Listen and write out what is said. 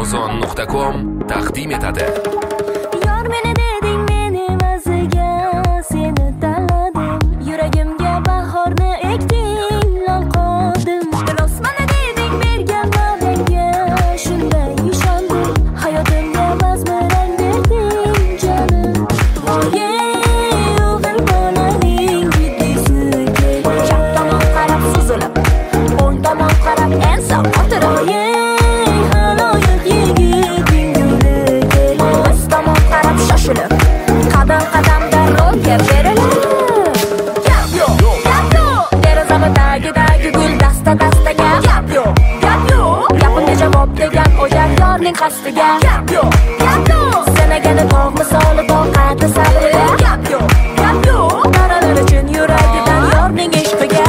Ozon.com taqdim etadi. Yor meni deding, men evaziga seni tanladim. Yuragimga bahorni ekding, lol qoldim. Dil osmoni deding, bergan va'dangga shunday ishondim. Hayotimga vazmirang berding jonim. Voye o'g'il bolaning bittisi keldi. Chap tomon qarab suzilib, o'ng tomon qarab ensof o'tirib. Qadam-qadamda ro'yga berilib. Gap yo'q, gap yo'q. Derazami tagidagi gul dasta-dastaga. Gap yo'q, gap yo'q. Gapimga javob degan o'jar yorning qastiga. Gap yo'q, gap yo'q. Senagani tog' misoli toqati sabri. Gap yo'q, gap yo'q. Taralar uchun yuragidan yorning ishqiga.